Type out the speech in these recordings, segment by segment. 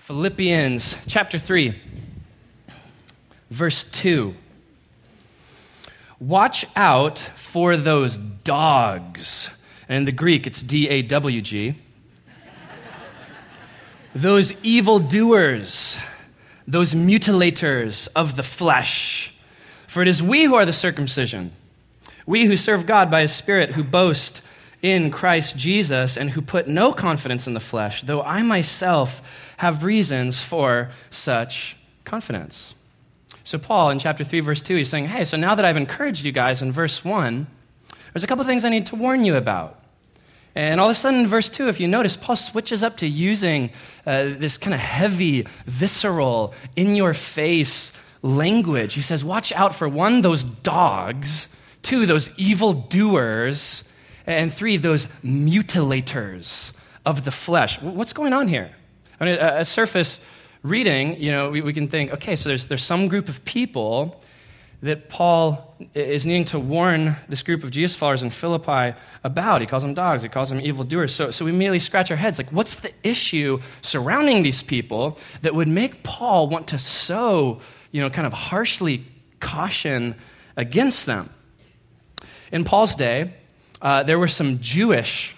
Philippians chapter 3, verse 2. Watch out for those dogs. And in the Greek, it's D-A-W-G. Those evildoers, those mutilators of the flesh. For it is we who are the circumcision, we who serve God by His Spirit, who boast in Christ Jesus, and who put no confidence in the flesh, though I myself have reasons for such confidence. So Paul, in chapter 3, verse 2, he's saying, hey, so now that I've encouraged you guys in verse 1, there's a couple things I need to warn you about. And all of a sudden in verse 2, if you notice, Paul switches up to using this kind of heavy, visceral, in-your-face language. He says, watch out for 1, those dogs, 2, those evildoers, and 3, those mutilators of the flesh. What's going on here? I mean, a surface reading, we can think, okay, so there's some group of people that Paul is needing to warn this group of Jesus followers in Philippi about. He calls them dogs. He calls them evildoers. So we immediately scratch our heads, like, what's the issue surrounding these people that would make Paul want to so, kind of harshly caution against them? In Paul's day, there were some Jewish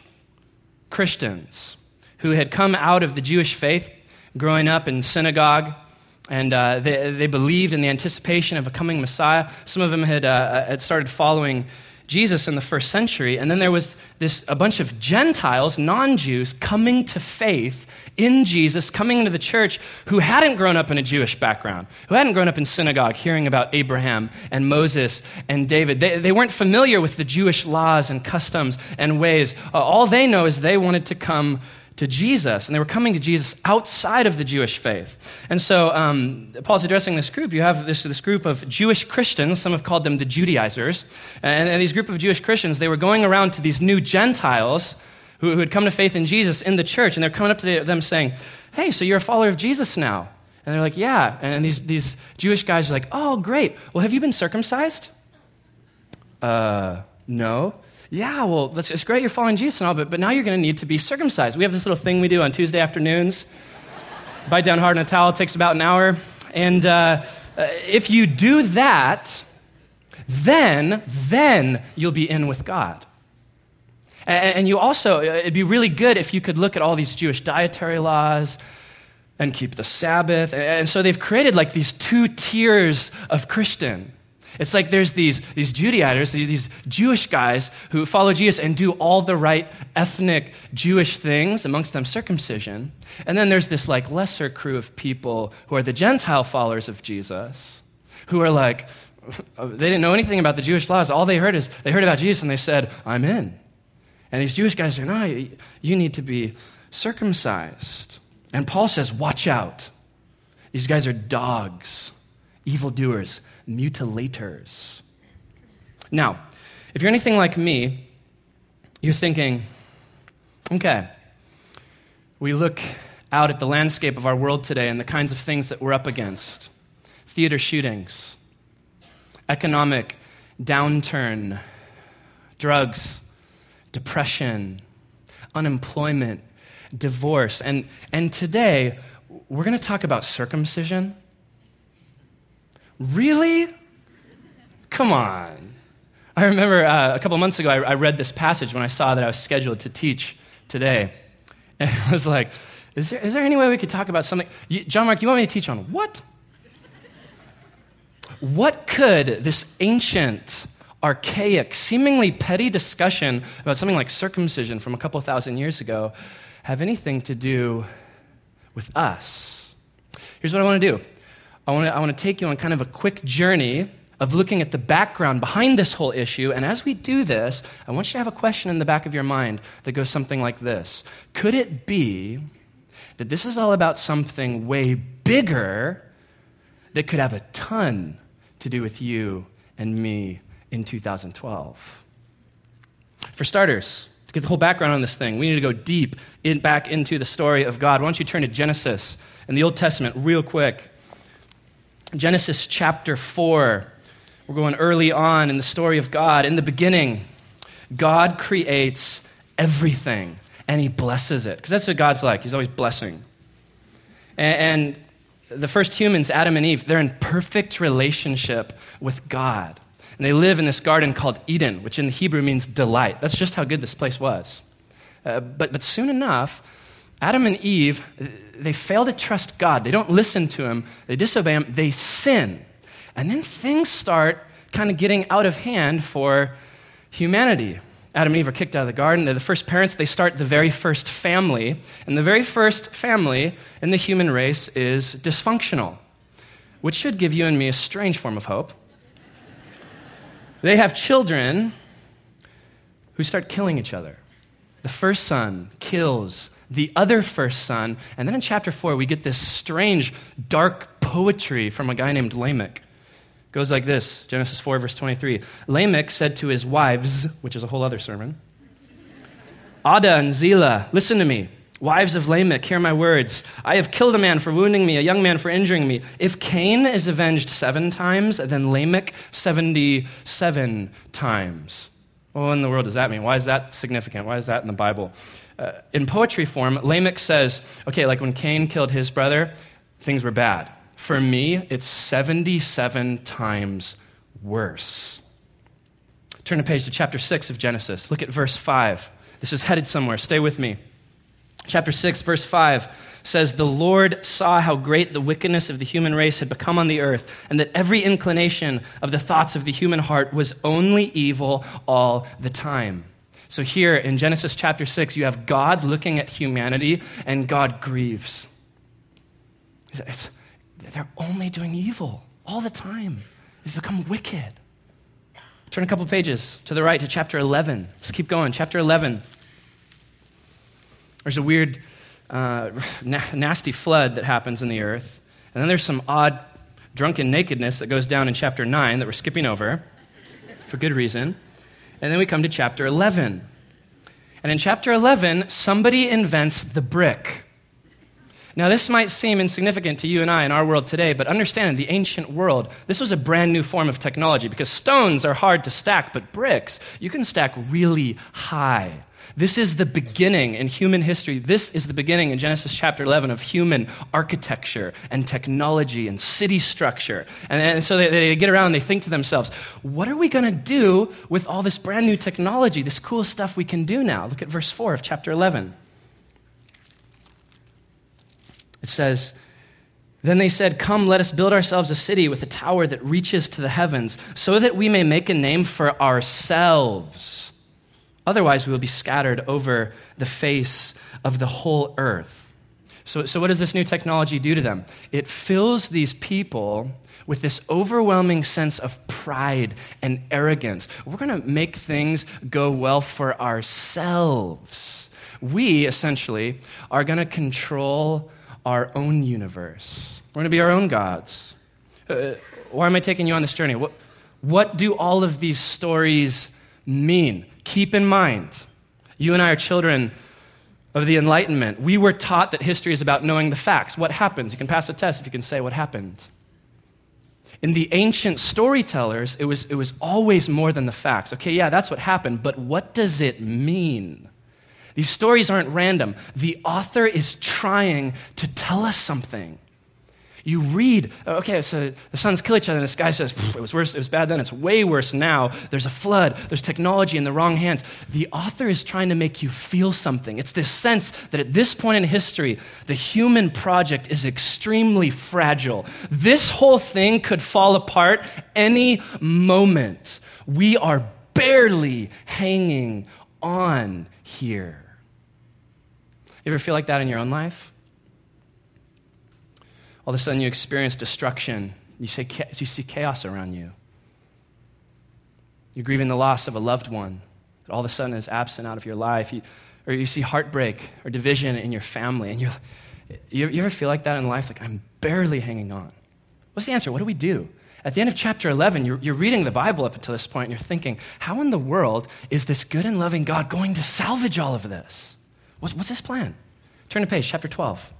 Christians who had come out of the Jewish faith, growing up in synagogue, and they believed in the anticipation of a coming Messiah. Some of them had started following Jesus in the first century, and then there was a bunch of Gentiles, non-Jews, coming to faith in Jesus, coming into the church, who hadn't grown up in a Jewish background, who hadn't grown up in synagogue, hearing about Abraham and Moses and David. They weren't familiar with the Jewish laws and customs and ways. All they know is they wanted to come to Jesus, and they were coming to Jesus outside of the Jewish faith. And so Paul's addressing this group. You have this group of Jewish Christians. Some have called them the Judaizers. And these group of Jewish Christians, they were going around to these new Gentiles who had come to faith in Jesus in the church, and they're coming up to them saying, hey, so you're a follower of Jesus now? And they're like, yeah. And these Jewish guys are like, oh, great. Well, have you been circumcised? No. Yeah, well, it's great you're following Jesus and all, but now you're going to need to be circumcised. We have this little thing we do on Tuesday afternoons. Bite down hard on a towel. It takes about an hour. And if you do that, then you'll be in with God. And you also, it'd be really good if you could look at all these Jewish dietary laws and keep the Sabbath. And so they've created like these 2 tiers of Christian. It's like there's these Judaizers, these Jewish guys who follow Jesus and do all the right ethnic Jewish things, amongst them circumcision. And then there's this like lesser crew of people who are the Gentile followers of Jesus, who are like, they didn't know anything about the Jewish laws. All they heard about Jesus and they said, I'm in. And these Jewish guys say, no, you need to be circumcised. And Paul says, watch out. These guys are dogs, evildoers, mutilators. Now, if you're anything like me, you're thinking, okay, we look out at the landscape of our world today and the kinds of things that we're up against. Theater shootings, economic downturn, drugs, depression, unemployment, divorce. And today, we're going to talk about circumcision. Really? Come on. I remember a couple months ago, I read this passage when I saw that I was scheduled to teach today. And I was like, is there any way we could talk about something? John Mark, you want me to teach on what? What could this ancient, archaic, seemingly petty discussion about something like circumcision from a couple thousand years ago have anything to do with us? Here's what I want to do. I want to take you on kind of a quick journey of looking at the background behind this whole issue. And as we do this, I want you to have a question in the back of your mind that goes something like this. Could it be that this is all about something way bigger that could have a ton to do with you and me in 2012? For starters, to get the whole background on this thing, we need to go deep back into the story of God. Why don't you turn to Genesis in the Old Testament real quick. Genesis chapter 4. We're going early on in the story of God. In the beginning, God creates everything, and he blesses it. Because that's what God's like. He's always blessing. And the first humans, Adam and Eve, they're in perfect relationship with God. And they live in this garden called Eden, which in the Hebrew means delight. That's just how good this place was. But soon enough, Adam and Eve, they fail to trust God. They don't listen to him. They disobey him. They sin. And then things start kind of getting out of hand for humanity. Adam and Eve are kicked out of the garden. They're the first parents. They start the very first family. And the very first family in the human race is dysfunctional, which should give you and me a strange form of hope. They have children who start killing each other. The first son kills the other first son. And then in chapter 4, we get this strange, dark poetry from a guy named Lamech. It goes like this, Genesis 4, verse 23. Lamech said to his wives, which is a whole other sermon, Ada and Zillah, listen to me. Wives of Lamech, hear my words. I have killed a man for wounding me, a young man for injuring me. If Cain is avenged 7 times, then Lamech 77 times. What in the world does that mean? Why is that significant? Why is that in the Bible? In poetry form, Lamech says, okay, like when Cain killed his brother, things were bad. For me, it's 77 times worse. Turn the page to chapter 6 of Genesis. Look at verse 5. This is headed somewhere. Stay with me. Chapter 6, verse 5 says, the Lord saw how great the wickedness of the human race had become on the earth, and that every inclination of the thoughts of the human heart was only evil all the time. So here in Genesis chapter 6, you have God looking at humanity, and God grieves. They're only doing evil all the time. They've become wicked. Turn a couple pages to the right to chapter 11. Let's keep going. Chapter 11. There's a weird, nasty flood that happens in the earth. And then there's some odd drunken nakedness that goes down in chapter 9 that we're skipping over for good reason. And then we come to chapter 11. And in chapter 11, somebody invents the brick. Now, this might seem insignificant to you and I in our world today, but understand in the ancient world, this was a brand new form of technology because stones are hard to stack, but bricks, you can stack really high. This is the beginning in human history. This is the beginning in Genesis chapter 11 of human architecture and technology and city structure. And so they get around and they think to themselves, what are we going to do with all this brand new technology, this cool stuff we can do now? Look at verse 4 of chapter 11. It says, then they said, come, let us build ourselves a city with a tower that reaches to the heavens so that we may make a name for ourselves. Otherwise, we will be scattered over the face of the whole earth. So what does this new technology do to them? It fills these people with this overwhelming sense of pride and arrogance. We're going to make things go well for ourselves. We, essentially, are going to control our own universe. We're going to be our own gods. Why am I taking you on this journey? What do all of these stories mean? Keep in mind, you and I are children of the Enlightenment. We were taught that history is about knowing the facts. What happens? You can pass a test if you can say what happened. In the ancient storytellers, it was always more than the facts. Okay, yeah, that's what happened, but what does it mean? These stories aren't random. The author is trying to tell us something. You read, okay, so the sons kill each other, and this guy says, it was worse, it was bad then, it's way worse now. There's a flood, there's technology in the wrong hands. The author is trying to make you feel something. It's this sense that at this point in history, the human project is extremely fragile. This whole thing could fall apart any moment. We are barely hanging on here. You ever feel like that in your own life? All of a sudden you experience destruction. You see chaos around you. You're grieving the loss of a loved one that all of a sudden is absent out of your life. Or you see heartbreak or division in your family. And you ever feel like that in life? Like, I'm barely hanging on. What's the answer? What do we do? At the end of chapter 11, you're reading the Bible up until this point, and you're thinking, how in the world is this good and loving God going to salvage all of this? What's his plan? Turn the page, chapter 12.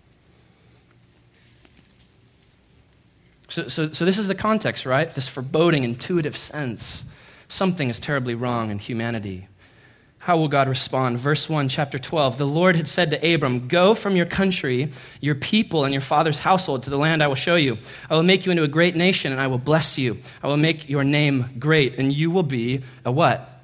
So this is the context, right? This foreboding, intuitive sense. Something is terribly wrong in humanity. How will God respond? Verse 1, chapter 12. The Lord had said to Abram, "Go from your country, your people, and your father's household to the land I will show you. I will make you into a great nation, and I will bless you. I will make your name great, and you will be a" what?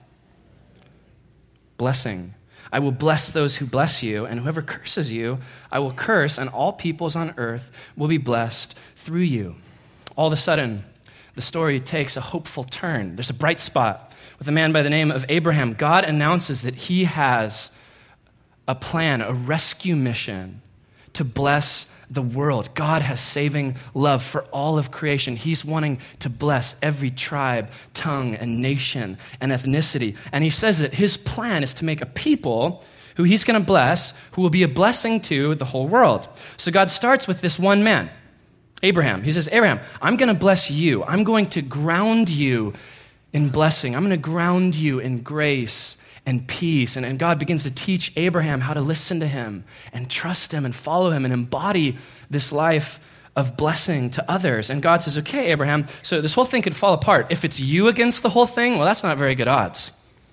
Blessing. "I will bless those who bless you, and whoever curses you, I will curse, and all peoples on earth will be blessed through you." All of a sudden, the story takes a hopeful turn. There's a bright spot. With a man by the name of Abraham, God announces that he has a plan, a rescue mission to bless the world. God has saving love for all of creation. He's wanting to bless every tribe, tongue, and nation and ethnicity. And he says that his plan is to make a people who he's going to bless, who will be a blessing to the whole world. So God starts with this one man, Abraham. He says, "Abraham, I'm going to bless you. I'm going to ground you in blessing. I'm going to ground you in grace and peace." And God begins to teach Abraham how to listen to him and trust him and follow him and embody this life of blessing to others. And God says, "Okay, Abraham, so this whole thing could fall apart. If it's you against the whole thing, well, that's not very good odds.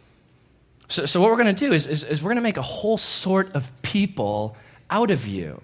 So what we're going to do is we're going to make a whole sort of people out of you.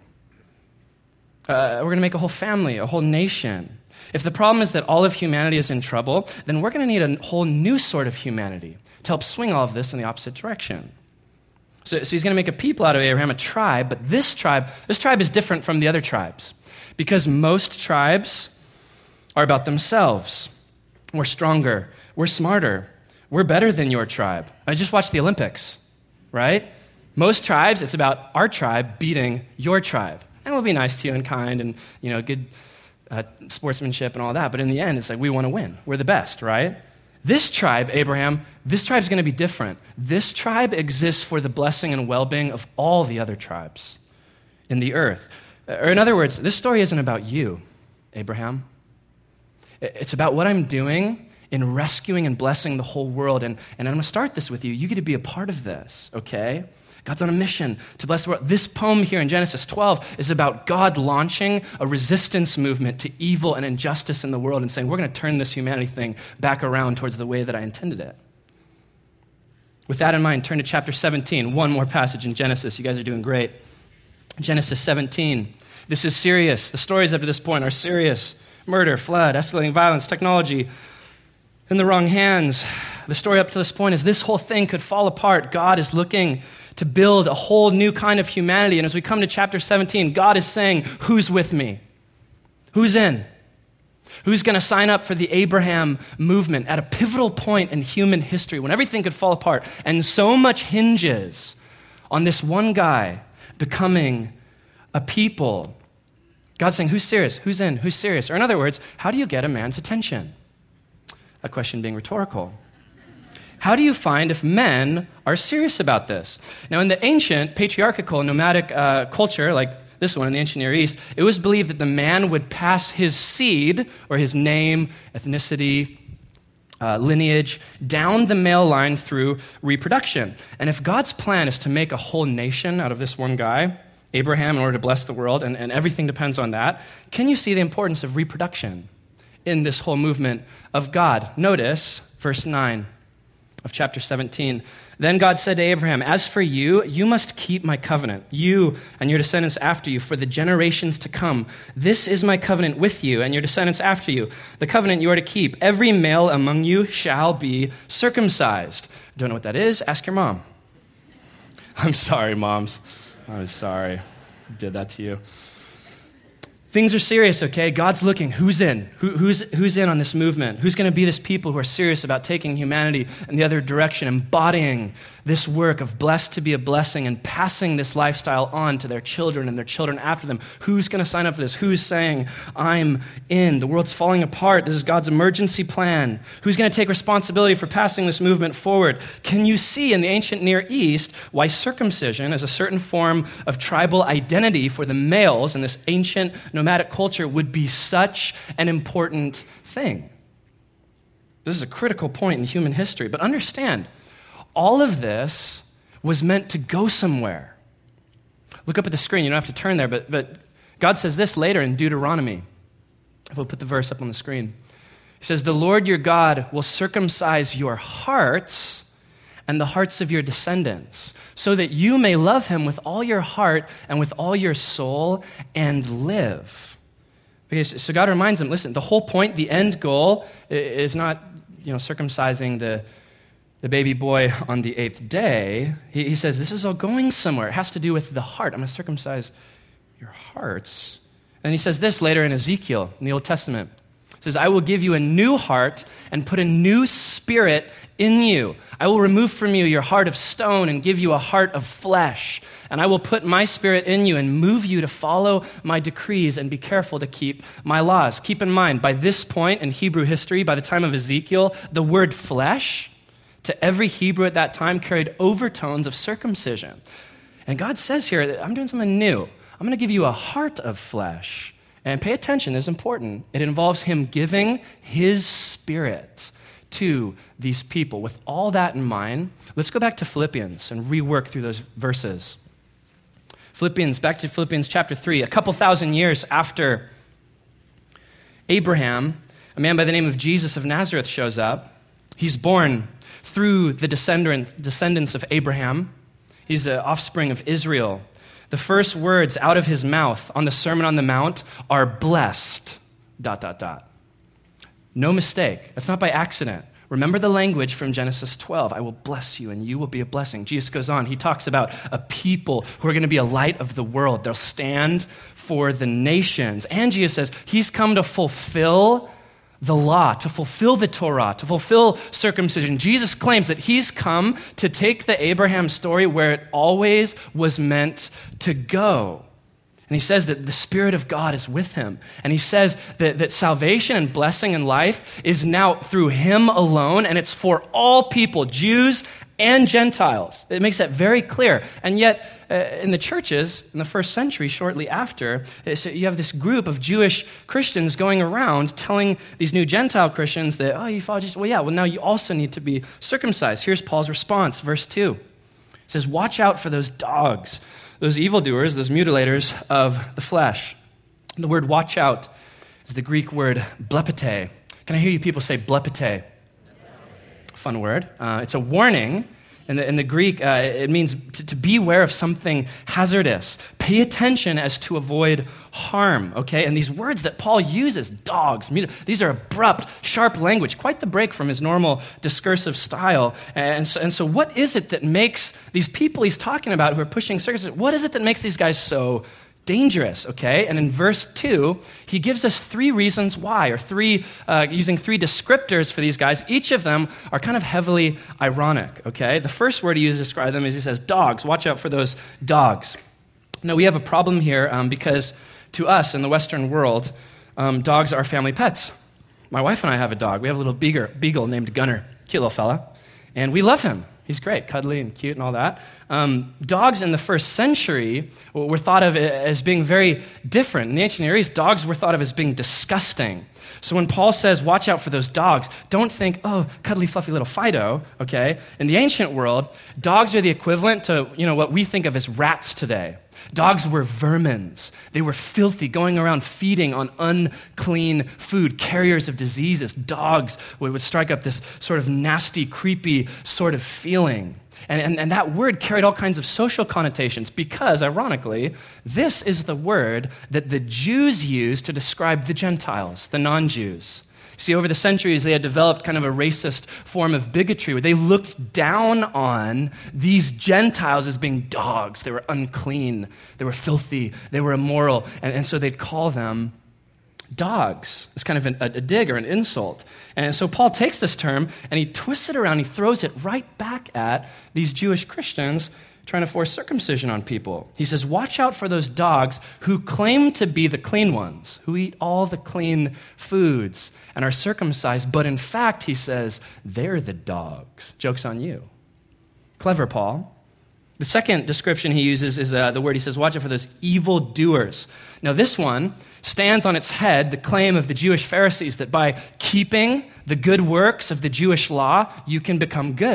We're going to make a whole family, a whole nation. If the problem is that all of humanity is in trouble, then we're going to need a whole new sort of humanity to help swing all of this in the opposite direction." So he's going to make a people out of Abraham, a tribe, but this tribe is different from the other tribes because most tribes are about themselves. We're stronger. We're smarter. We're better than your tribe. I just watched the Olympics, right? Most tribes, it's about our tribe beating your tribe. And we'll be nice to you and kind and, good sportsmanship and all that. But in the end, it's like we want to win. We're the best, right? This tribe, Abraham, this tribe's going to be different. This tribe exists for the blessing and well-being of all the other tribes in the earth. Or in other words, this story isn't about you, Abraham. It's about what I'm doing in rescuing and blessing the whole world. And I'm going to start this with you. You get to be a part of this, okay? God's on a mission to bless the world. This poem here in Genesis 12 is about God launching a resistance movement to evil and injustice in the world and saying, we're going to turn this humanity thing back around towards the way that I intended it. With that in mind, turn to chapter 17. One more passage in Genesis. You guys are doing great. Genesis 17. This is serious. The stories up to this point are serious. Murder, flood, escalating violence, technology in the wrong hands. The story up to this point is this whole thing could fall apart. God is looking to build a whole new kind of humanity. And as we come to chapter 17, God is saying, who's with me? Who's in? Who's going to sign up for the Abraham movement at a pivotal point in human history when everything could fall apart and so much hinges on this one guy becoming a people? God's saying, who's serious? Who's in? Who's serious? Or in other words, how do you get a man's attention? That question being rhetorical. How do you find if men are serious about this? Now, in the ancient patriarchal nomadic culture, like this one in the ancient Near East, it was believed that the man would pass his seed, or his name, ethnicity, lineage, down the male line through reproduction. And if God's plan is to make a whole nation out of this one guy, Abraham, in order to bless the world, and everything depends on that, can you see the importance of reproduction in this whole movement of God? Notice verse 9 of chapter 17. Then God said to Abraham, as for you, you must keep my covenant, you and your descendants after you, for the generations to come. This is my covenant with you and your descendants after you, the covenant you are to keep. Every male among you shall be circumcised. Don't know what that is? Ask your mom. I'm sorry, moms. I'm sorry I did that to you. Things are serious, okay? God's looking. Who's in? Who's in on this movement? Who's going to be this people who are serious about taking humanity in the other direction, embodying this work of blessed to be a blessing and passing this lifestyle on to their children and their children after them? Who's going to sign up for this? Who's saying, I'm in? The world's falling apart. This is God's emergency plan. Who's going to take responsibility for passing this movement forward? Can you see in the ancient Near East why circumcision as a certain form of tribal identity for the males in this ancient nomadic culture would be such an important thing? This is a critical point in human history. But understand, all of this was meant to go somewhere. Look up at the screen. You don't have to turn there, but God says this later in Deuteronomy. We'll put the verse up on the screen. He says, the Lord your God will circumcise your hearts and the hearts of your descendants, so that you may love him with all your heart and with all your soul and live. Okay, so God reminds them, listen, the whole point, the end goal is not, circumcising the baby boy on the 8th day. He says, this is all going somewhere. It has to do with the heart. I'm going to circumcise your hearts. And he says this later in Ezekiel, in the Old Testament. He says, I will give you a new heart and put a new spirit in you. I will remove from you your heart of stone and give you a heart of flesh. And I will put my spirit in you and move you to follow my decrees and be careful to keep my laws. Keep in mind, by this point in Hebrew history, by the time of Ezekiel, the word flesh to every Hebrew at that time carried overtones of circumcision. And God says here that I'm doing something new. I'm going to give you a heart of flesh. And pay attention, this is important. It involves him giving his spirit to these people. With all that in mind, let's go back to Philippians and rework through those verses. Back to Philippians chapter 3. A couple thousand years after Abraham, a man by the name of Jesus of Nazareth shows up. He's born through the descendants of Abraham. He's the offspring of Israel. The first words out of his mouth on the Sermon on the Mount are blessed, ... No mistake. That's not by accident. Remember the language from Genesis 12. I will bless you and you will be a blessing. Jesus goes on. He talks about a people who are going to be a light of the world. They'll stand for the nations. And Jesus says he's come to fulfill the law, to fulfill the Torah, to fulfill circumcision. Jesus claims that he's come to take the Abraham story where it always was meant to go. And he says that the Spirit of God is with him. And he says that salvation and blessing in life is now through him alone, and it's for all people, Jews and Gentiles. It makes that very clear. And yet, in the churches, in the first century, shortly after, so you have this group of Jewish Christians going around telling these new Gentile Christians that, you follow Jesus. Now you also need to be circumcised. Here's Paul's response, verse 2. It says, watch out for those dogs, those evildoers, those mutilators of the flesh. The word watch out is the Greek word blepete. Can I hear you people say blepete? Fun word. It's a warning. In the Greek, it means to beware of something hazardous. Pay attention as to avoid harm, okay? And these words that Paul uses, dogs, these are abrupt, sharp language, quite the break from his normal discursive style. And so what is it that makes these people he's talking about who are pushing circumcision, what is it that makes these guys so dangerous, okay? And in verse 2, he gives us 3 reasons why, or using 3 descriptors for these guys. Each of them are kind of heavily ironic, okay? The first word he uses to describe them is he says, dogs. Watch out for those dogs. Now, we have a problem here because to us in the Western world, dogs are family pets. My wife and I have a dog. We have a little beagle named Gunner, cute little fella, and we love him. He's great, cuddly and cute and all that. Dogs in the first century were thought of as being very different. In the ancient Near East, dogs were thought of as being disgusting. So when Paul says, watch out for those dogs, don't think, cuddly, fluffy little Fido, okay? In the ancient world, dogs are the equivalent to, what we think of as rats today. Dogs were vermins. They were filthy, going around feeding on unclean food, carriers of diseases. Dogs would strike up this sort of nasty, creepy sort of feeling. And that word carried all kinds of social connotations because, ironically, this is the word that the Jews used to describe the Gentiles, the non-Jews. See, over the centuries, they had developed kind of a racist form of bigotry where they looked down on these Gentiles as being dogs. They were unclean, they were filthy, they were immoral, and so they'd call them dogs. It's kind of a dig or an insult. And so Paul takes this term and he twists it around, he throws it right back at these Jewish Christians trying to force circumcision on people. He says, watch out for those dogs who claim to be the clean ones, who eat all the clean foods and are circumcised, but in fact, he says, they're the dogs. Joke's on you. Clever, Paul. The second description he uses is the word, he says, watch out for those evildoers. Now this one stands on its head the claim of the Jewish Pharisees that by keeping the good works of the Jewish law, you can become good.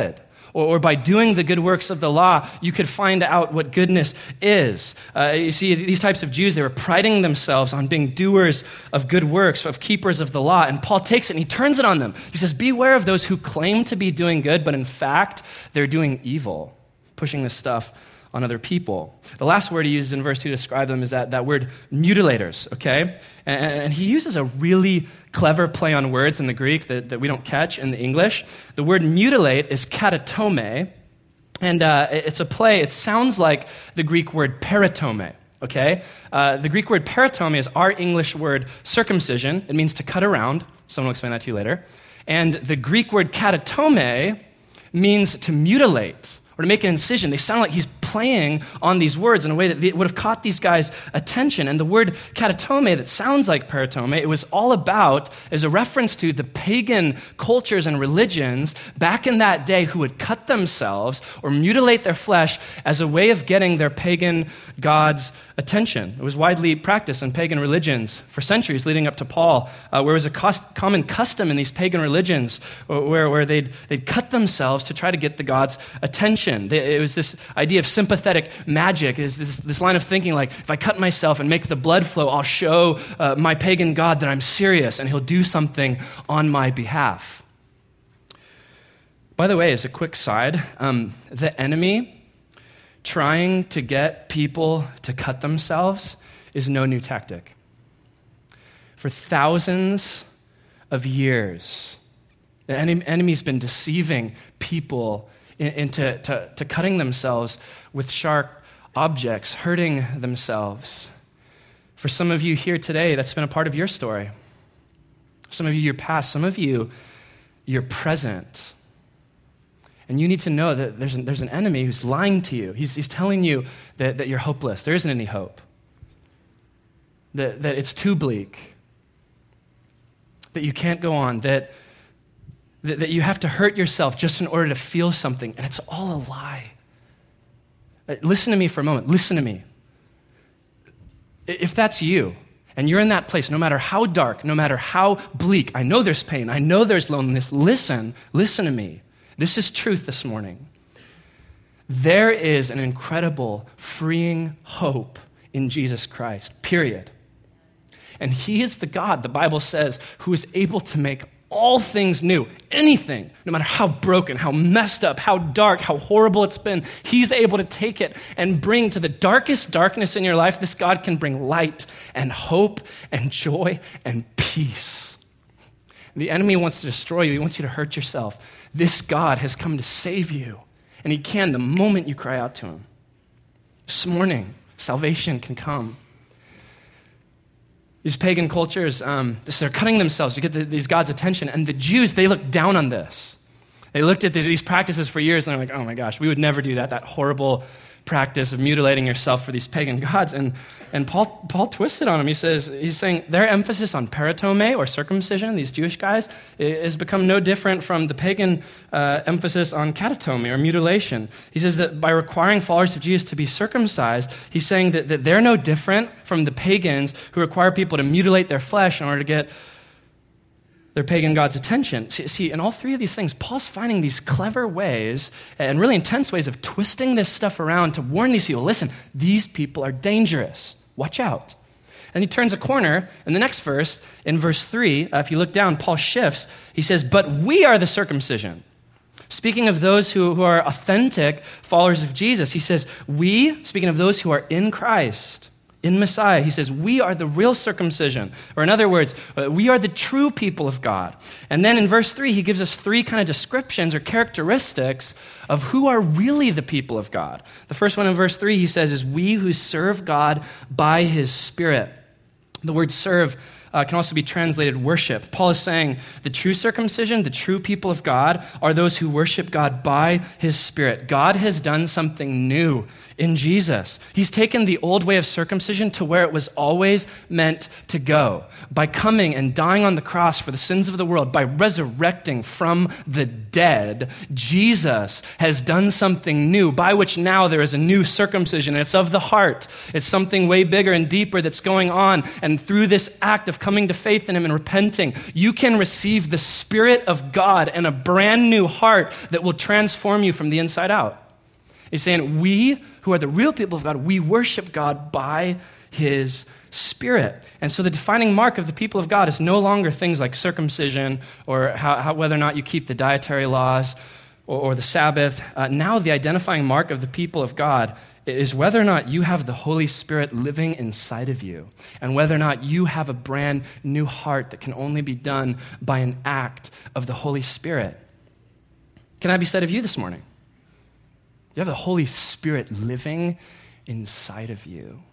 or by doing the good works of the law, you could find out what goodness is. You see, these types of Jews, they were priding themselves on being doers of good works, of keepers of the law. And Paul takes it and he turns it on them. He says, beware of those who claim to be doing good, but in fact, they're doing evil, pushing this stuff on other people. The last word he uses in verse 2 to describe them is that word mutilators, okay? And he uses a really clever play on words in the Greek that we don't catch in the English. The word mutilate is katatome, and it's a play. It sounds like the Greek word peritome, okay? The Greek word peritome is our English word circumcision. It means to cut around. Someone will explain that to you later. And the Greek word katatome means to mutilate or to make an incision. They sound like he's playing on these words in a way that would have caught these guys' attention. And the word katatome that sounds like peritome, it was all about, as a reference to the pagan cultures and religions back in that day who would cut themselves or mutilate their flesh as a way of getting their pagan gods' attention. It was widely practiced in pagan religions for centuries leading up to Paul, where it was a common custom in these pagan religions where they'd cut themselves to try to get the gods' attention. It was this idea of sympathetic magic, is this line of thinking like, if I cut myself and make the blood flow, I'll show my pagan god that I'm serious and he'll do something on my behalf. By the way, as a quick side, the enemy trying to get people to cut themselves is no new tactic. For thousands of years, the enemy's been deceiving people into cutting themselves with sharp objects, hurting themselves. For some of you here today, that's been a part of your story. Some of you, your past. Some of you, your present. And you need to know that there's an enemy who's lying to you. He's telling you that you're hopeless. There isn't any hope. That it's too bleak. That you can't go on. That you have to hurt yourself just in order to feel something. And it's all a lie. Listen to me for a moment. Listen to me. If that's you, and you're in that place, no matter how dark, no matter how bleak, I know there's pain, I know there's loneliness, listen to me. This is truth this morning. There is an incredible, freeing hope in Jesus Christ, period. And he is the God, the Bible says, who is able to make all things new, anything, no matter how broken, how messed up, how dark, how horrible it's been, he's able to take it and bring to the darkest darkness in your life, this God can bring light and hope and joy and peace. The enemy wants to destroy you. He wants you to hurt yourself. This God has come to save you, and he can the moment you cry out to him. This morning, salvation can come. These pagan cultures, they're cutting themselves to get these gods' attention. And the Jews, they looked down on this. They looked at these practices for years, and they're like, oh my gosh, we would never do that horrible practice of mutilating yourself for these pagan gods. And Paul twisted on them. He's saying their emphasis on peritome, or circumcision, these Jewish guys, has become no different from the pagan emphasis on katatome, or mutilation. He says that by requiring followers of Jesus to be circumcised, he's saying that they're no different from the pagans who require people to mutilate their flesh in order to get their pagan god's attention. See, in all three of these things, Paul's finding these clever ways and really intense ways of twisting this stuff around to warn these people, listen, these people are dangerous. Watch out. And he turns a corner in the next verse, in verse 3, if you look down, Paul shifts. He says, but we are the circumcision. Speaking of those who are authentic followers of Jesus, he says, we, speaking of those who are in Christ, in Messiah, he says, we are the real circumcision. Or in other words, we are the true people of God. And then in verse 3, he gives us three kind of descriptions or characteristics of who are really the people of God. The first one in verse 3, he says, is we who serve God by his Spirit. The word serve can also be translated worship. Paul is saying the true circumcision, the true people of God, are those who worship God by his Spirit. God has done something new in Jesus. He's taken the old way of circumcision to where it was always meant to go. By coming and dying on the cross for the sins of the world, by resurrecting from the dead, Jesus has done something new, by which now there is a new circumcision. It's of the heart. It's something way bigger and deeper that's going on. And And through this act of coming to faith in him and repenting, you can receive the Spirit of God and a brand new heart that will transform you from the inside out. He's saying, we who are the real people of God, we worship God by his Spirit. And so the defining mark of the people of God is no longer things like circumcision or whether or not you keep the dietary laws or the Sabbath. Now the identifying mark of the people of God is whether or not you have the Holy Spirit living inside of you and whether or not you have a brand new heart that can only be done by an act of the Holy Spirit. Can I be said of you this morning? You have the Holy Spirit living inside of you.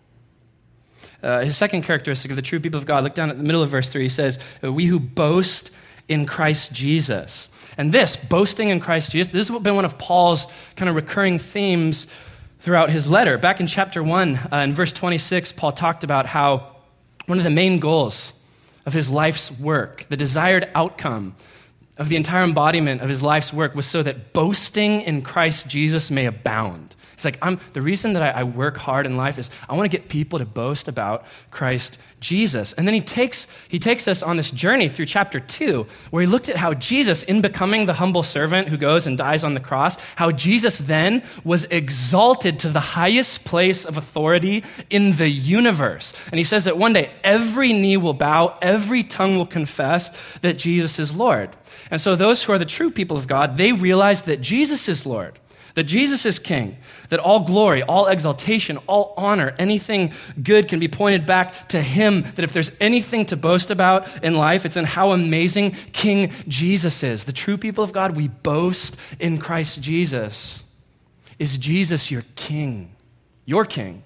His second characteristic of the true people of God, look down at the middle of verse 3, he says, we who boast in Christ Jesus. And this, boasting in Christ Jesus, this has been one of Paul's kind of recurring themes throughout his letter. Back in chapter 1, in verse 26, Paul talked about how one of the main goals of his life's work, the desired outcome of the entire embodiment of his life's work was so that boasting in Christ Jesus may abound. It's like, the reason that I work hard in life is I want to get people to boast about Christ Jesus. And then he takes us on this journey through chapter 2, where he looked at how Jesus, in becoming the humble servant who goes and dies on the cross, how Jesus then was exalted to the highest place of authority in the universe. And he says that one day every knee will bow, every tongue will confess that Jesus is Lord. And so those who are the true people of God, they realize that Jesus is Lord, that Jesus is King, that all glory, all exaltation, all honor, anything good can be pointed back to him, that if there's anything to boast about in life, it's in how amazing King Jesus is. The true people of God, we boast in Christ Jesus. Is Jesus your King? Your King.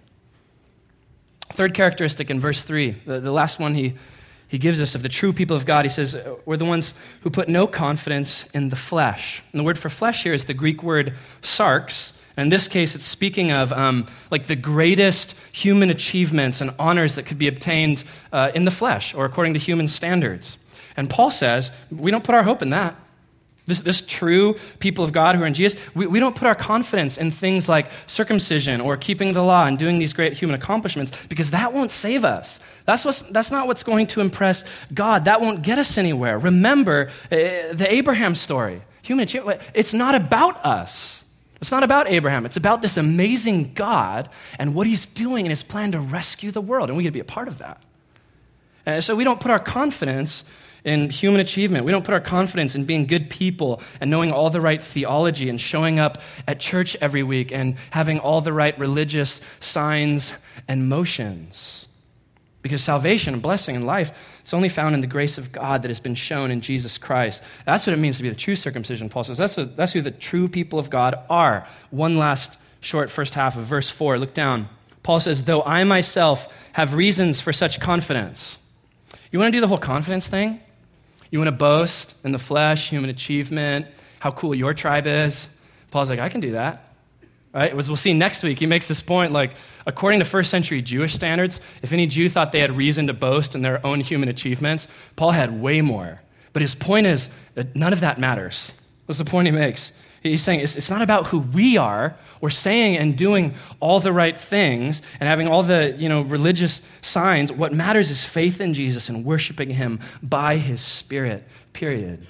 Third characteristic in verse 3, the last one he gives us of the true people of God. He says, we're the ones who put no confidence in the flesh. And the word for flesh here is the Greek word sarx. And in this case, it's speaking of like the greatest human achievements and honors that could be obtained in the flesh or according to human standards. And Paul says, we don't put our hope in that. This true people of God who are in Jesus, we don't put our confidence in things like circumcision or keeping the law and doing these great human accomplishments because that won't save us. That's not what's going to impress God. That won't get us anywhere. Remember the Abraham story. Human achievement, it's not about us. It's not about Abraham. It's about this amazing God and what he's doing in his plan to rescue the world, and we get to be a part of that. And so we don't put our confidence in human achievement. We don't put our confidence in being good people and knowing all the right theology and showing up at church every week and having all the right religious signs and motions. Because salvation and blessing in life, it's only found in the grace of God that has been shown in Jesus Christ. That's what it means to be the true circumcision, Paul says. That's who the true people of God are. One last short first half of verse 4. Look down. Paul says, though I myself have reasons for such confidence. You want to do the whole confidence thing? You want to boast in the flesh, human achievement, how cool your tribe is? Paul's like, I can do that. Right? As we'll see next week, he makes this point, like, according to first century Jewish standards, if any Jew thought they had reason to boast in their own human achievements, Paul had way more. But his point is that none of that matters. What's the point he makes? He's saying it's not about who we are. We're saying and doing all the right things and having all the religious signs. What matters is faith in Jesus and worshiping him by his Spirit, period.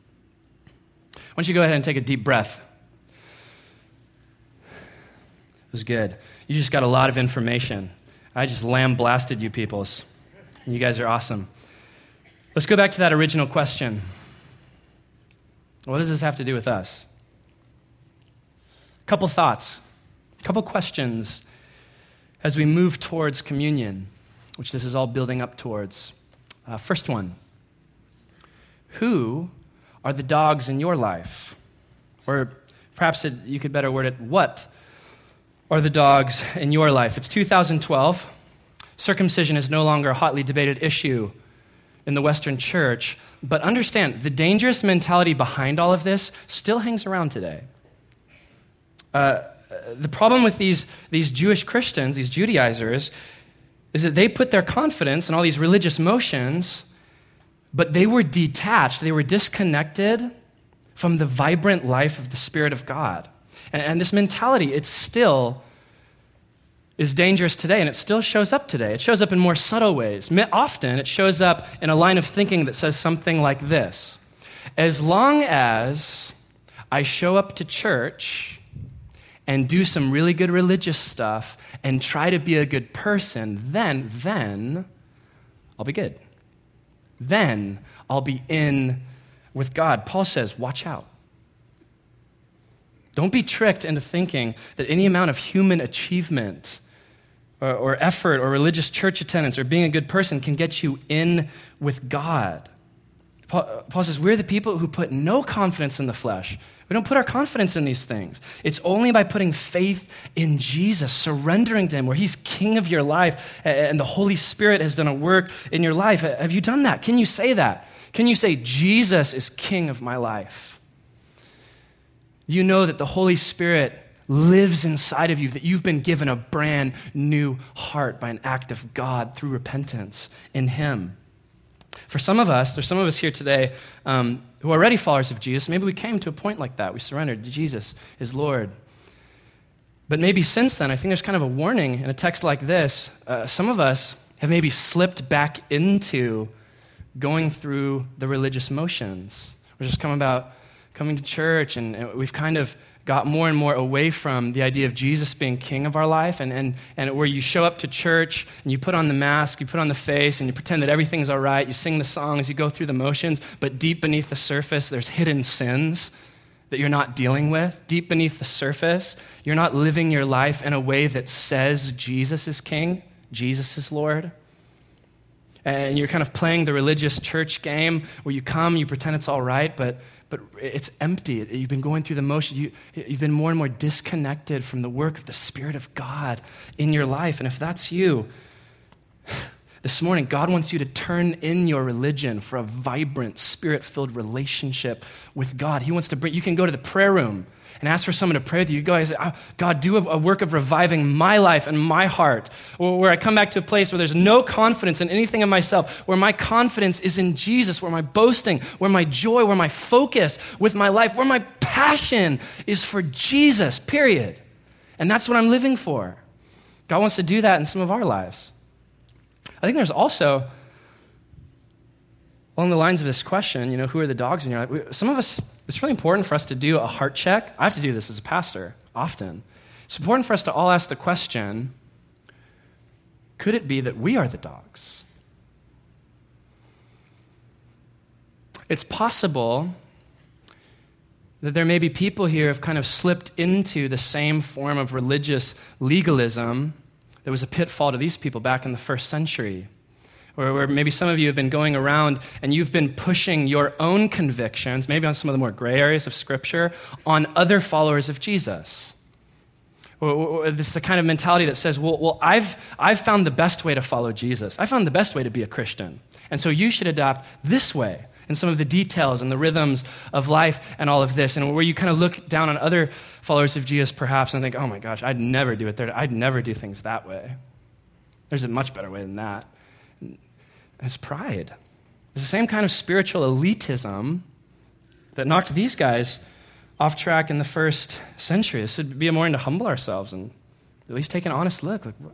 Why don't you go ahead and take a deep breath? It was good. You just got a lot of information. I just lambasted you peoples. And you guys are awesome. Let's go back to that original question. What does this have to do with us? Couple thoughts, couple questions as we move towards communion, which this is all building up towards. First one, who are the dogs in your life? Or perhaps you could better word it, what are the dogs in your life? It's 2012. Circumcision is no longer a hotly debated issue in the Western church, but understand the dangerous mentality behind all of this still hangs around today. The problem with these Jewish Christians, these Judaizers, is that they put their confidence in all these religious motions, but they were detached, they were disconnected from the vibrant life of the Spirit of God. And this mentality, it's still is dangerous today, and it still shows up today. It shows up in more subtle ways. Often, it shows up in a line of thinking that says something like this: as long as I show up to church and do some really good religious stuff and try to be a good person, then I'll be good. Then I'll be in with God. Paul says, watch out. Don't be tricked into thinking that any amount of human achievement or effort or religious church attendance or being a good person can get you in with God. Paul says, we're the people who put no confidence in the flesh. We don't put our confidence in these things. It's only by putting faith in Jesus, surrendering to him, where he's king of your life and the Holy Spirit has done a work in your life. Have you done that? Can you say that? Can you say, Jesus is king of my life? You know that the Holy Spirit lives inside of you, that you've been given a brand new heart by an act of God through repentance in him. For some of us, there's some of us here today who are already followers of Jesus. Maybe we came to a point like that. We surrendered to Jesus as Lord. But maybe since then, I think there's kind of a warning in a text like this. Some of us have maybe slipped back into going through the religious motions. We're just coming to church, and we've kind of got more and more away from the idea of Jesus being king of our life, and where you show up to church and you put on the mask, you put on the face, and you pretend that everything's all right, you sing the songs, you go through the motions, but deep beneath the surface, there's hidden sins that you're not dealing with. Deep beneath the surface, you're not living your life in a way that says Jesus is king, Jesus is Lord. And you're kind of playing the religious church game where you come, you pretend it's all right, but it's empty. You've been going through the motion. You've been more and more disconnected from the work of the Spirit of God in your life. And if that's you, this morning, God wants you to turn in your religion for a vibrant, Spirit-filled relationship with God. He wants to bring, you can go to the prayer room and ask for someone to pray with you. You guys, God, do a work of reviving my life and my heart, where I come back to a place where there's no confidence in anything in myself, where my confidence is in Jesus, where my boasting, where my joy, where my focus with my life, where my passion is for Jesus, period. And that's what I'm living for. God wants to do that in some of our lives. I think there's also, along the lines of this question, who are the dogs in your life? Some of us, it's really important for us to do a heart check. I have to do this as a pastor often. It's important for us to all ask the question, could it be that we are the dogs? It's possible that there may be people here who have kind of slipped into the same form of religious legalism that was a pitfall to these people back in the first century. Or maybe some of you have been going around and you've been pushing your own convictions, maybe on some of the more gray areas of Scripture, on other followers of Jesus. Or this is the kind of mentality that says, well, I've found the best way to follow Jesus. I found the best way to be a Christian. And so you should adopt this way and some of the details and the rhythms of life and all of this. And where you kind of look down on other followers of Jesus perhaps and think, oh my gosh, I'd never do it there. I'd never do things that way. There's a much better way than that. It's pride. It's the same kind of spiritual elitism that knocked these guys off track in the first century. This should be a morning to humble ourselves and at least take an honest look. Like,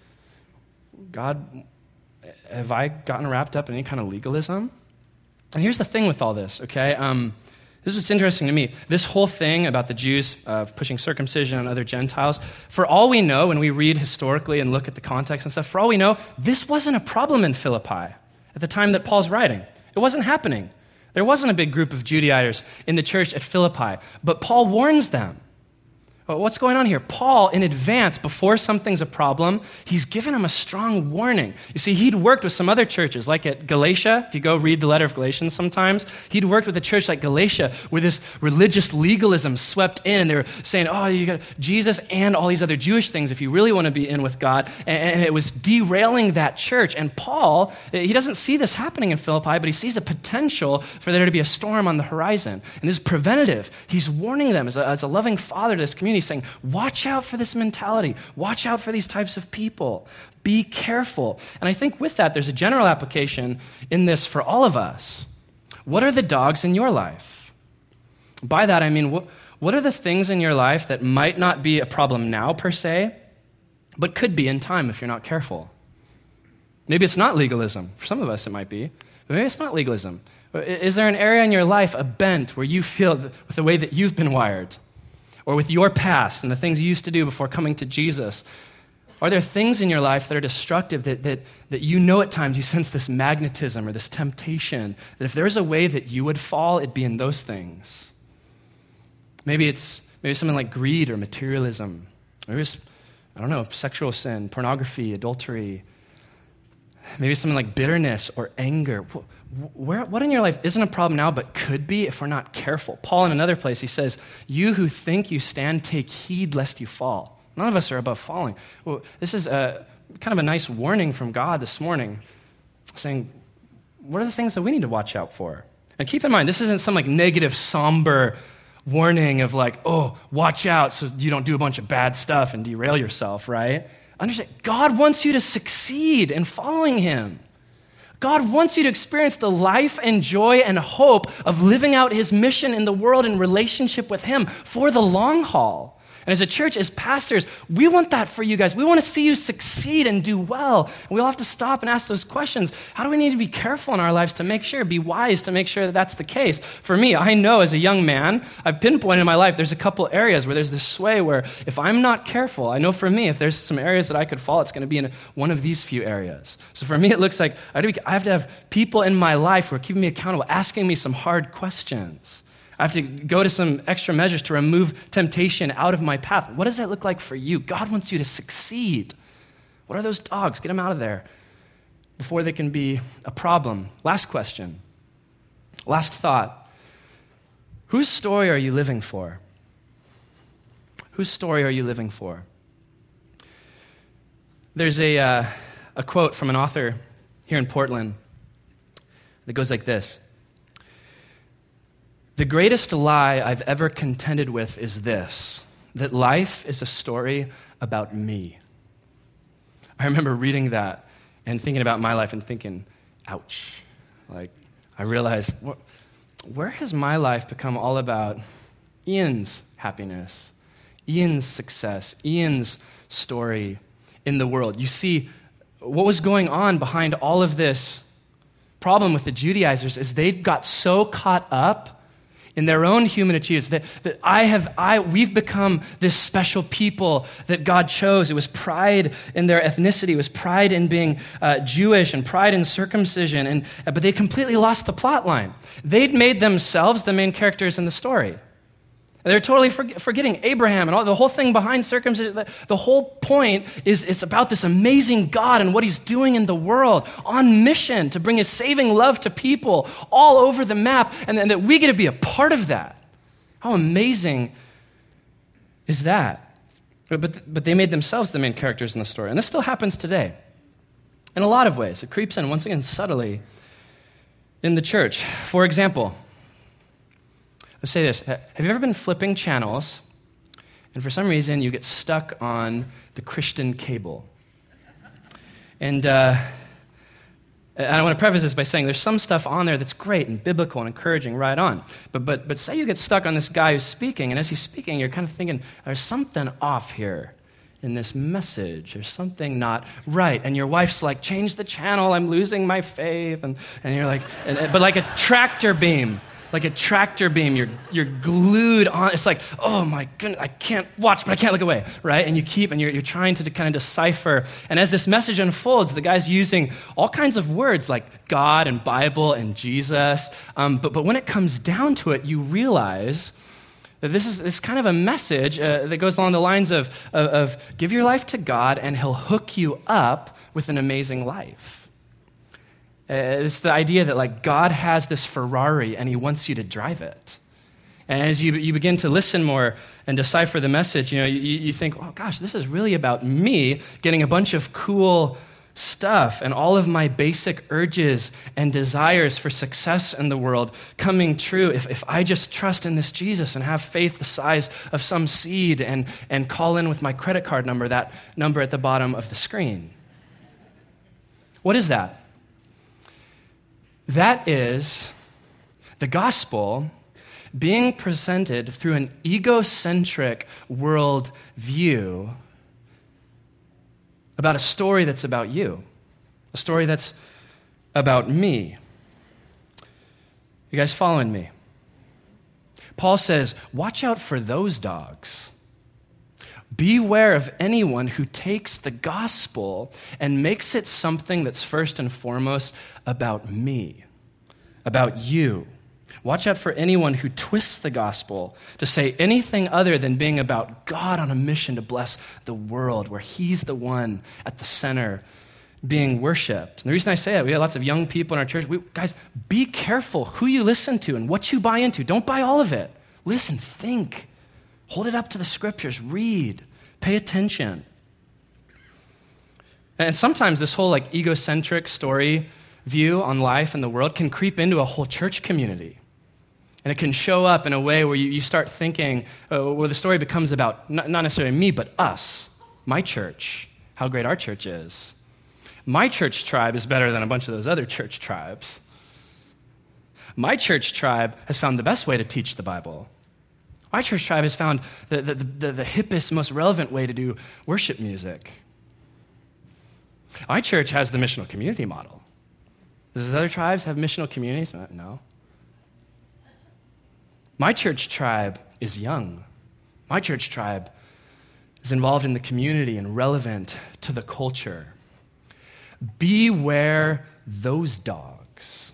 God, have I gotten wrapped up in any kind of legalism? And here's the thing with all this, okay? This is what's interesting to me. This whole thing about the Jews pushing circumcision on other Gentiles, for all we know, when we read historically and look at the context and stuff, for all we know, this wasn't a problem in Philippi at the time that Paul's writing. It wasn't happening. There wasn't a big group of Judaizers in the church at Philippi, but Paul warns them. What's going on here? Paul, in advance, before something's a problem, he's given them a strong warning. You see, he'd worked with some other churches, like at Galatia. If you go read the letter of Galatians sometimes, he'd worked with a church like Galatia where this religious legalism swept in. They were saying, oh, you got Jesus and all these other Jewish things if you really want to be in with God. And it was derailing that church. And Paul, he doesn't see this happening in Philippi, but he sees a potential for there to be a storm on the horizon. And this is preventative. He's warning them as a loving father to this community, saying, watch out for this mentality. Watch out for these types of people. Be careful. And I think with that, there's a general application in this for all of us. What are the dogs in your life? By that, I mean, what are the things in your life that might not be a problem now per se, but could be in time if you're not careful. Maybe it's not legalism. For some of us it might be, but maybe it's not legalism. Is there an area in your life, a bent, where you feel with the way that you've been wired, or with your past and the things you used to do before coming to Jesus? Are there things in your life that are destructive that you know at times you sense this magnetism or this temptation, that if there's a way that you would fall, it'd be in those things? Maybe something like greed or materialism. Maybe it's, sexual sin, pornography, adultery. Maybe something like bitterness or anger. What in your life isn't a problem now but could be if we're not careful? Paul, in another place, he says, "You who think you stand, take heed lest you fall." None of us are above falling. Well, this is kind of a nice warning from God this morning, saying, what are the things that we need to watch out for? And keep in mind, this isn't some negative, somber warning of watch out so you don't do a bunch of bad stuff and derail yourself, right? Understand, God wants you to succeed in following him. God wants you to experience the life and joy and hope of living out his mission in the world in relationship with him for the long haul. And as a church, as pastors, we want that for you guys. We want to see you succeed and do well. And we'll have to stop and ask those questions. How do we need to be careful in our lives to make sure, be wise to make sure that that's the case? For me, I know as a young man, I've pinpointed in my life, there's a couple areas where there's this sway where if I'm not careful, I know for me, if there's some areas that I could fall, it's going to be in one of these few areas. So for me, it looks like I have to have people in my life who are keeping me accountable, asking me some hard questions. I have to go to some extra measures to remove temptation out of my path. What does that look like for you? God wants you to succeed. What are those dogs? Get them out of there before they can be a problem. Last question. Last thought. Whose story are you living for? Whose story are you living for? There's a quote from an author here in Portland that goes like this. The greatest lie I've ever contended with is this, that life is a story about me. I remember reading that and thinking about my life and thinking, ouch. I realized, where has my life become all about Ian's happiness, Ian's success, Ian's story in the world? You see, what was going on behind all of this problem with the Judaizers is they got so caught up in their own human achievements, that we've become this special people that God chose. It was pride in their ethnicity. It was pride in being Jewish and pride in circumcision. But they completely lost the plot line. They'd made themselves the main characters in the story. They're totally forgetting Abraham and all the whole thing behind circumcision. The whole point is it's about this amazing God and what he's doing in the world on mission to bring his saving love to people all over the map, and that we get to be a part of that. How amazing is that? But they made themselves the main characters in the story. And this still happens today in a lot of ways. It creeps in, once again, subtly in the church. For example, let's say this. Have you ever been flipping channels, and for some reason you get stuck on the Christian cable? And I want to preface this by saying there's some stuff on there that's great and biblical and encouraging, right on. But say you get stuck on this guy who's speaking, and as he's speaking, you're kind of thinking, there's something off here in this message. There's something not right. And your wife's like, change the channel, I'm losing my faith. And you're like, but like a tractor beam. You're glued on. It's like, oh my goodness, I can't watch, but I can't look away, right? And you're trying to kind of decipher. And as this message unfolds, the guy's using all kinds of words like God and Bible and Jesus. But when it comes down to it, you realize that this is kind of a message that goes along the lines of give your life to God and he'll hook you up with an amazing life. It's the idea that God has this Ferrari and he wants you to drive it. And as you begin to listen more and decipher the message, you think, oh gosh, this is really about me getting a bunch of cool stuff and all of my basic urges and desires for success in the world coming true if I just trust in this Jesus and have faith the size of some seed and call in with my credit card number, that number at the bottom of the screen. What is that? That is the gospel being presented through an egocentric world view about a story that's about you, a story that's about me. You guys following me? Paul says, watch out for those dogs. Beware of anyone who takes the gospel and makes it something that's first and foremost about me, about you. Watch out for anyone who twists the gospel to say anything other than being about God on a mission to bless the world, where he's the one at the center being worshiped. And the reason I say that, we have lots of young people in our church. Guys, be careful who you listen to and what you buy into. Don't buy all of it. Listen, think. Hold it up to the scriptures. Read. Pay attention. And sometimes this whole egocentric story view on life and the world can creep into a whole church community. And it can show up in a way where you start thinking, where the story becomes about not necessarily me, but us, my church, how great our church is. My church tribe is better than a bunch of those other church tribes. My church tribe has found the best way to teach the Bible. My church tribe has found the hippest, most relevant way to do worship music. My church has the missional community model. Does other tribes have missional communities? No. My church tribe is young. My church tribe is involved in the community and relevant to the culture. Beware those dogs.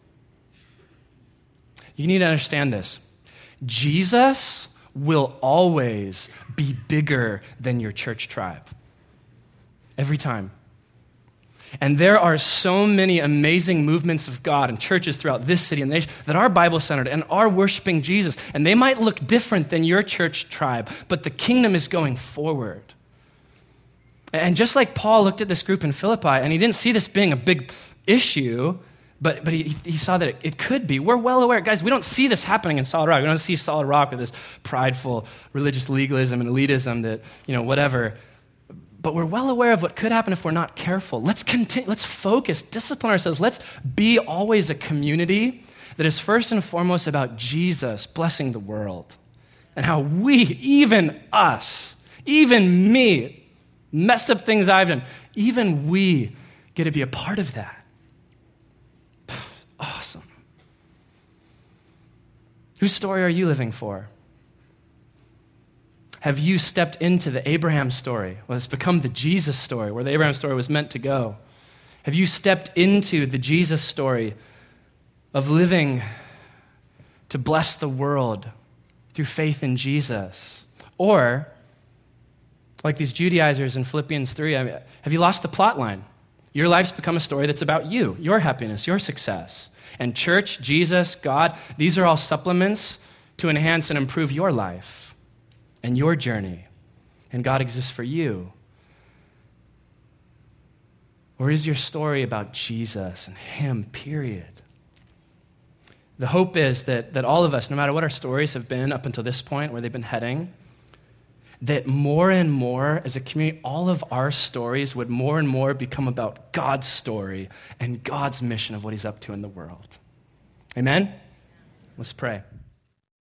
You need to understand this. Jesus will always be bigger than your church tribe. Every time. And there are so many amazing movements of God and churches throughout this city and the nation that are Bible-centered and are worshiping Jesus. And they might look different than your church tribe, but the kingdom is going forward. And just like Paul looked at this group in Philippi, and he didn't see this being a big issue, but he saw that it could be. We're well aware. Guys, we don't see this happening in Solid Rock. We don't see Solid Rock with this prideful religious legalism and elitism that, whatever. But we're well aware of what could happen if we're not careful. Let's continue. Let's focus, discipline ourselves. Let's be always a community that is first and foremost about Jesus blessing the world and how we, even us, even me, messed up things I've done, even we get to be a part of that. Awesome. Whose story are you living for? Have you stepped into the Abraham story? Well, it's become the Jesus story, where the Abraham story was meant to go. Have you stepped into the Jesus story of living to bless the world through faith in Jesus? Or, like these Judaizers in Philippians 3, have you lost the plot line? Your life's become a story that's about you, your happiness, your success. And church, Jesus, God, these are all supplements to enhance and improve your life and your journey. And God exists for you. Or is your story about Jesus and him, period? The hope is that all of us, no matter what our stories have been up until this point, where they've been heading, that more and more as a community, all of our stories would more and more become about God's story and God's mission of what he's up to in the world. Amen? Let's pray.